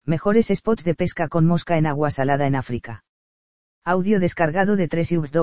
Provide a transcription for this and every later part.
Mejores spots de pesca con mosca en agua salada en África. Audio descargado de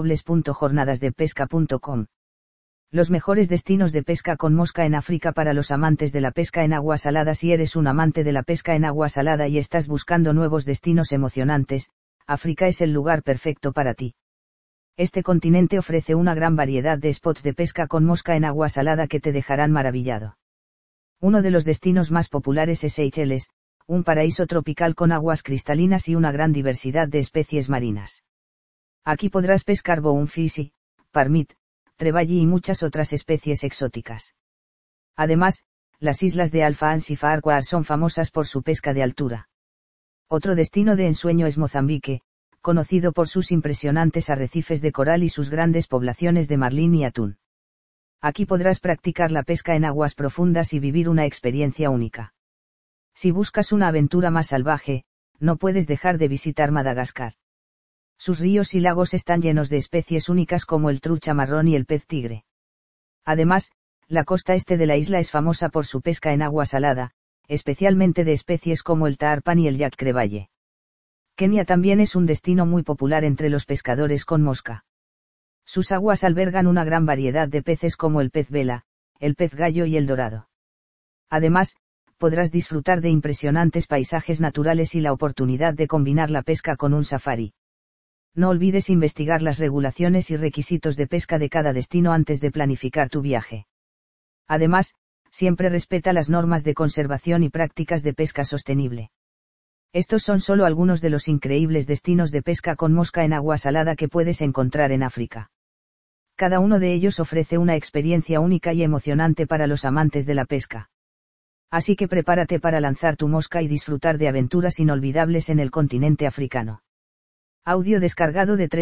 www.jornadasdepesca.com. Los mejores destinos de pesca con mosca en África para los amantes de la pesca en agua salada. Si eres un amante de la pesca en agua salada y estás buscando nuevos destinos emocionantes, África es el lugar perfecto para ti. Este continente ofrece una gran variedad de spots de pesca con mosca en agua salada que te dejarán maravillado. Uno de los destinos más populares es Seychelles, un paraíso tropical con aguas cristalinas y una gran diversidad de especies marinas. Aquí podrás pescar bonefish, parmit, trevally y muchas otras especies exóticas. Además, las islas de Alfa Ans y Farquhar son famosas por su pesca de altura. Otro destino de ensueño es Mozambique, conocido por sus impresionantes arrecifes de coral y sus grandes poblaciones de marlín y atún. Aquí podrás practicar la pesca en aguas profundas y vivir una experiencia única. Si buscas una aventura más salvaje, no puedes dejar de visitar Madagascar. Sus ríos y lagos están llenos de especies únicas como el trucha marrón y el pez tigre. Además, la costa este de la isla es famosa por su pesca en agua salada, especialmente de especies como el tarpan y el yak crevalle. Kenia también es un destino muy popular entre los pescadores con mosca. Sus aguas albergan una gran variedad de peces como el pez vela, el pez gallo y el dorado. Además, podrás disfrutar de impresionantes paisajes naturales y la oportunidad de combinar la pesca con un safari. No olvides investigar las regulaciones y requisitos de pesca de cada destino antes de planificar tu viaje. Además, siempre respeta las normas de conservación y prácticas de pesca sostenible. Estos son solo algunos de los increíbles destinos de pesca con mosca en agua salada que puedes encontrar en África. Cada uno de ellos ofrece una experiencia única y emocionante para los amantes de la pesca. Así que prepárate para lanzar tu mosca y disfrutar de aventuras inolvidables en el continente africano. Audio descargado de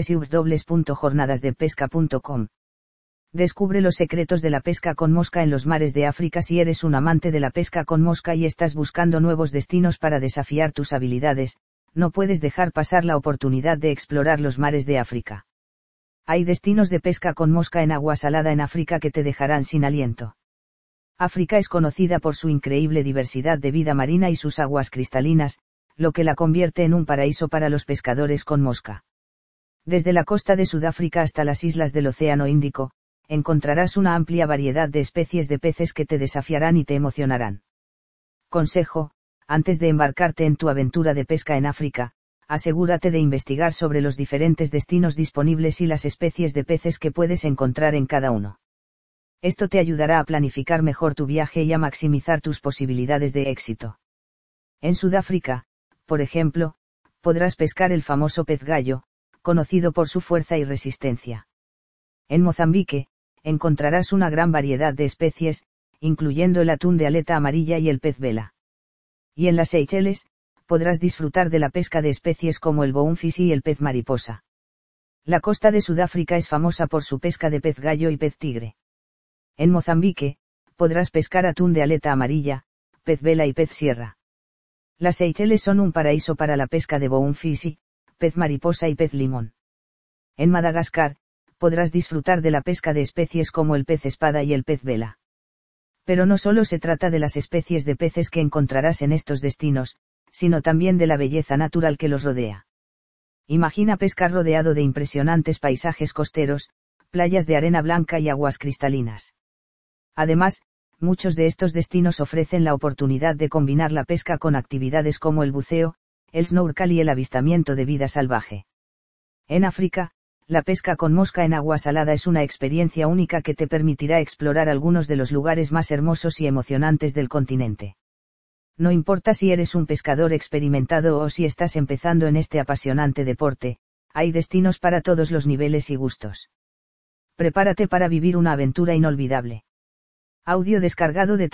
www.jornadasdepesca.com. Descubre los secretos de la pesca con mosca en los mares de África. Si eres un amante de la pesca con mosca y estás buscando nuevos destinos para desafiar tus habilidades, no puedes dejar pasar la oportunidad de explorar los mares de África. Hay destinos de pesca con mosca en agua salada en África que te dejarán sin aliento. África es conocida por su increíble diversidad de vida marina y sus aguas cristalinas, lo que la convierte en un paraíso para los pescadores con mosca. Desde la costa de Sudáfrica hasta las islas del Océano Índico, encontrarás una amplia variedad de especies de peces que te desafiarán y te emocionarán. Consejo: antes de embarcarte en tu aventura de pesca en África, asegúrate de investigar sobre los diferentes destinos disponibles y las especies de peces que puedes encontrar en cada uno. Esto te ayudará a planificar mejor tu viaje y a maximizar tus posibilidades de éxito. En Sudáfrica, por ejemplo, podrás pescar el famoso pez gallo, conocido por su fuerza y resistencia. En Mozambique, encontrarás una gran variedad de especies, incluyendo el atún de aleta amarilla y el pez vela. Y en las Seychelles, podrás disfrutar de la pesca de especies como el bonefish y el pez mariposa. La costa de Sudáfrica es famosa por su pesca de pez gallo y pez tigre. En Mozambique, podrás pescar atún de aleta amarilla, pez vela y pez sierra. Las Seychelles son un paraíso para la pesca de bonefish, pez mariposa y pez limón. En Madagascar, podrás disfrutar de la pesca de especies como el pez espada y el pez vela. Pero no solo se trata de las especies de peces que encontrarás en estos destinos, sino también de la belleza natural que los rodea. Imagina pescar rodeado de impresionantes paisajes costeros, playas de arena blanca y aguas cristalinas. Además, muchos de estos destinos ofrecen la oportunidad de combinar la pesca con actividades como el buceo, el snorkel y el avistamiento de vida salvaje. En África, la pesca con mosca en agua salada es una experiencia única que te permitirá explorar algunos de los lugares más hermosos y emocionantes del continente. No importa si eres un pescador experimentado o si estás empezando en este apasionante deporte, hay destinos para todos los niveles y gustos. Prepárate para vivir una aventura inolvidable. Audio descargado de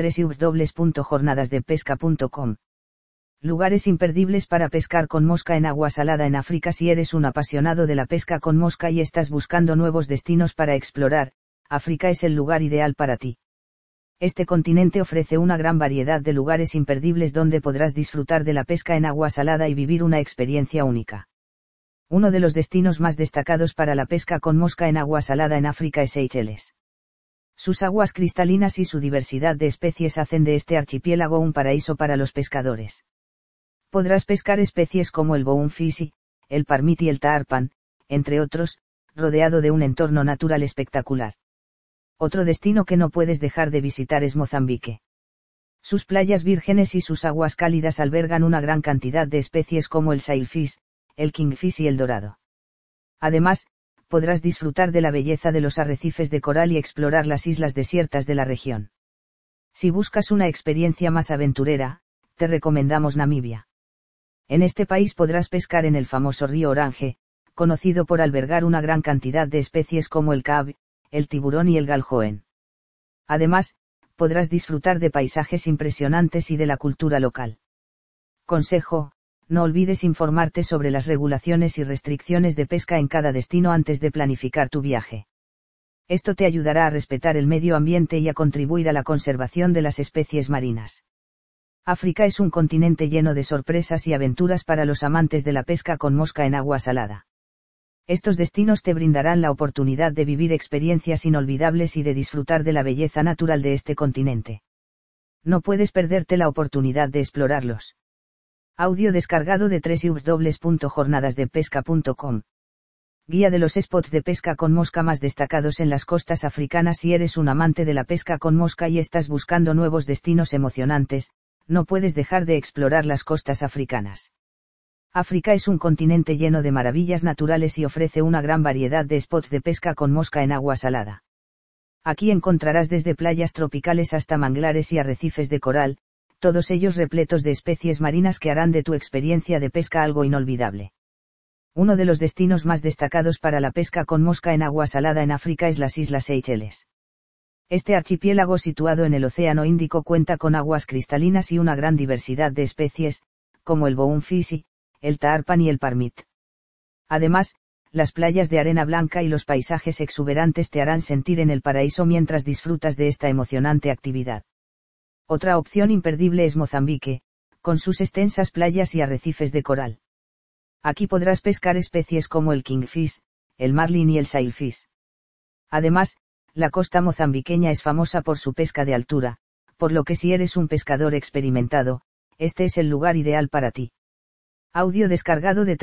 www.jornadasdepesca.com. Lugares imperdibles para pescar con mosca en agua salada en África. Si eres un apasionado de la pesca con mosca y estás buscando nuevos destinos para explorar, África es el lugar ideal para ti. Este continente ofrece una gran variedad de lugares imperdibles donde podrás disfrutar de la pesca en agua salada y vivir una experiencia única. Uno de los destinos más destacados para la pesca con mosca en agua salada en África es Seychelles. Sus aguas cristalinas y su diversidad de especies hacen de este archipiélago un paraíso para los pescadores. Podrás pescar especies como el bonefish, el parmit y el tarpan, entre otros, rodeado de un entorno natural espectacular. Otro destino que no puedes dejar de visitar es Mozambique. Sus playas vírgenes y sus aguas cálidas albergan una gran cantidad de especies como el sailfish, el kingfish y el dorado. Además, podrás disfrutar de la belleza de los arrecifes de coral y explorar las islas desiertas de la región. Si buscas una experiencia más aventurera, te recomendamos Namibia. En este país podrás pescar en el famoso río Orange, conocido por albergar una gran cantidad de especies como el crab, el tiburón y el galjoen. Además, podrás disfrutar de paisajes impresionantes y de la cultura local. Consejo: no olvides informarte sobre las regulaciones y restricciones de pesca en cada destino antes de planificar tu viaje. Esto te ayudará a respetar el medio ambiente y a contribuir a la conservación de las especies marinas. África es un continente lleno de sorpresas y aventuras para los amantes de la pesca con mosca en agua salada. Estos destinos te brindarán la oportunidad de vivir experiencias inolvidables y de disfrutar de la belleza natural de este continente. No puedes perderte la oportunidad de explorarlos. Audio descargado de www.jornadasdepesca.com. Guía de los spots de pesca con mosca más destacados en las costas africanas. Si eres un amante de la pesca con mosca y estás buscando nuevos destinos emocionantes, no puedes dejar de explorar las costas africanas. África es un continente lleno de maravillas naturales y ofrece una gran variedad de spots de pesca con mosca en agua salada. Aquí encontrarás desde playas tropicales hasta manglares y arrecifes de coral, todos ellos repletos de especies marinas que harán de tu experiencia de pesca algo inolvidable. Uno de los destinos más destacados para la pesca con mosca en agua salada en África es las Islas Seychelles. Este archipiélago situado en el Océano Índico cuenta con aguas cristalinas y una gran diversidad de especies, como el bonefish, el tarpan y el parmit. Además, las playas de arena blanca y los paisajes exuberantes te harán sentir en el paraíso mientras disfrutas de esta emocionante actividad. Otra opción imperdible es Mozambique, con sus extensas playas y arrecifes de coral. Aquí podrás pescar especies como el kingfish, el marlin y el sailfish. Además, la costa mozambiqueña es famosa por su pesca de altura, por lo que si eres un pescador experimentado, este es el lugar ideal para ti. Audio descargado de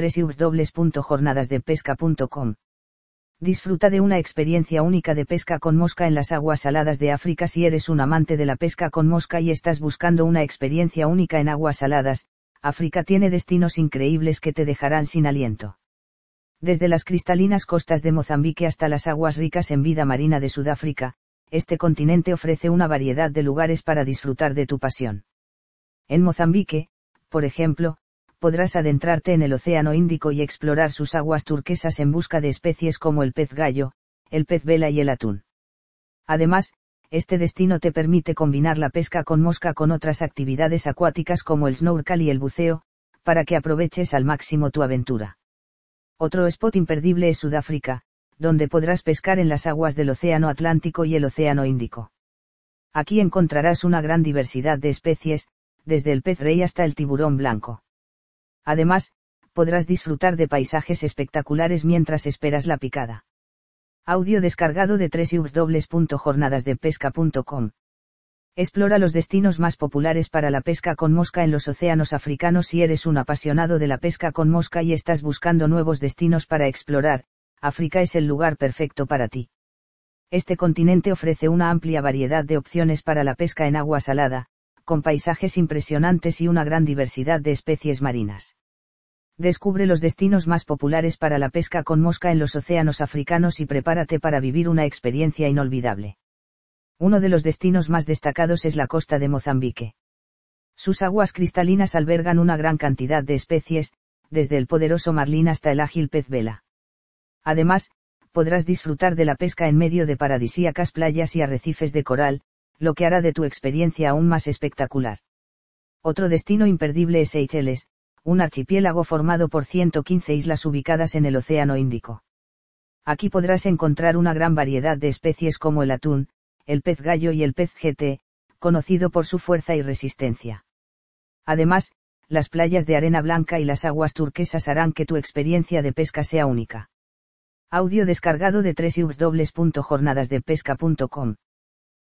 www.jornadasdepesca.com. Disfruta de una experiencia única de pesca con mosca en las aguas saladas de África. Si eres un amante de la pesca con mosca y estás buscando una experiencia única en aguas saladas, África tiene destinos increíbles que te dejarán sin aliento. Desde las cristalinas costas de Mozambique hasta las aguas ricas en vida marina de Sudáfrica, este continente ofrece una variedad de lugares para disfrutar de tu pasión. En Mozambique, por ejemplo, podrás adentrarte en el Océano Índico y explorar sus aguas turquesas en busca de especies como el pez gallo, el pez vela y el atún. Además, este destino te permite combinar la pesca con mosca con otras actividades acuáticas como el snorkel y el buceo, para que aproveches al máximo tu aventura. Otro spot imperdible es Sudáfrica, donde podrás pescar en las aguas del Océano Atlántico y el Océano Índico. Aquí encontrarás una gran diversidad de especies, desde el pez rey hasta el tiburón blanco. Además, podrás disfrutar de paisajes espectaculares mientras esperas la picada. Audio descargado de www.jornadasdepesca.com. Explora los destinos más populares para la pesca con mosca en los océanos africanos. Si eres un apasionado de la pesca con mosca y estás buscando nuevos destinos para explorar, África es el lugar perfecto para ti. Este continente ofrece una amplia variedad de opciones para la pesca en agua salada, con paisajes impresionantes y una gran diversidad de especies marinas. Descubre los destinos más populares para la pesca con mosca en los océanos africanos y prepárate para vivir una experiencia inolvidable. Uno de los destinos más destacados es la costa de Mozambique. Sus aguas cristalinas albergan una gran cantidad de especies, desde el poderoso marlín hasta el ágil pez vela. Además, podrás disfrutar de la pesca en medio de paradisíacas playas y arrecifes de coral, lo que hará de tu experiencia aún más espectacular. Otro destino imperdible es Seychelles, un archipiélago formado por 115 islas ubicadas en el Océano Índico. Aquí podrás encontrar una gran variedad de especies como el atún, el pez gallo y el pez GT, conocido por su fuerza y resistencia. Además, las playas de arena blanca y las aguas turquesas harán que tu experiencia de pesca sea única. Audio descargado de www.jornadasdepesca.com.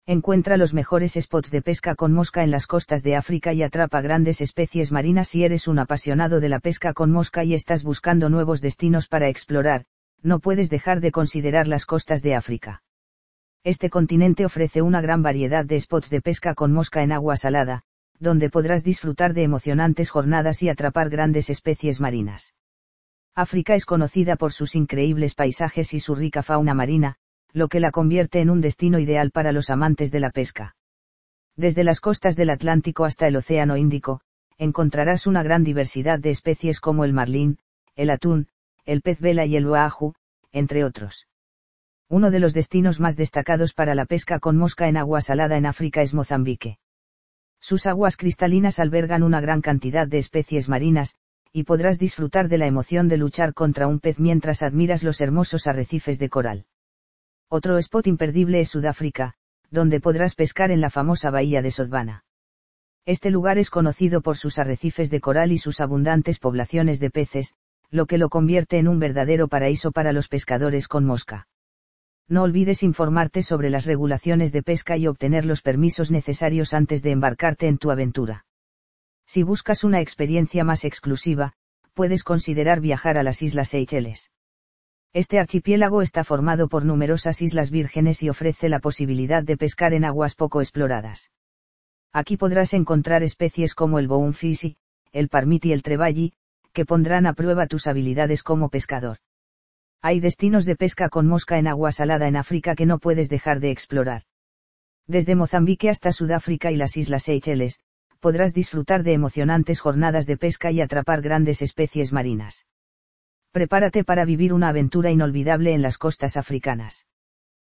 Encuentra los mejores spots de pesca con mosca en las costas de África y atrapa grandes especies marinas. Si eres un apasionado de la pesca con mosca y estás buscando nuevos destinos para explorar, no puedes dejar de considerar las costas de África. Este continente ofrece una gran variedad de spots de pesca con mosca en agua salada, donde podrás disfrutar de emocionantes jornadas y atrapar grandes especies marinas. África es conocida por sus increíbles paisajes y su rica fauna marina, lo que la convierte en un destino ideal para los amantes de la pesca. Desde las costas del Atlántico hasta el Océano Índico, encontrarás una gran diversidad de especies como el marlín, el atún, el pez vela y el wahoo, entre otros. Uno de los destinos más destacados para la pesca con mosca en agua salada en África es Mozambique. Sus aguas cristalinas albergan una gran cantidad de especies marinas, y podrás disfrutar de la emoción de luchar contra un pez mientras admiras los hermosos arrecifes de coral. Otro spot imperdible es Sudáfrica, donde podrás pescar en la famosa bahía de Sodwana. Este lugar es conocido por sus arrecifes de coral y sus abundantes poblaciones de peces, lo que lo convierte en un verdadero paraíso para los pescadores con mosca. No olvides informarte sobre las regulaciones de pesca y obtener los permisos necesarios antes de embarcarte en tu aventura. Si buscas una experiencia más exclusiva, puedes considerar viajar a las Islas Seychelles. Este archipiélago está formado por numerosas islas vírgenes y ofrece la posibilidad de pescar en aguas poco exploradas. Aquí podrás encontrar especies como el bonefish, el parmit y el trevalli, que pondrán a prueba tus habilidades como pescador. Hay destinos de pesca con mosca en agua salada en África que no puedes dejar de explorar. Desde Mozambique hasta Sudáfrica y las Islas Seychelles, podrás disfrutar de emocionantes jornadas de pesca y atrapar grandes especies marinas. Prepárate para vivir una aventura inolvidable en las costas africanas.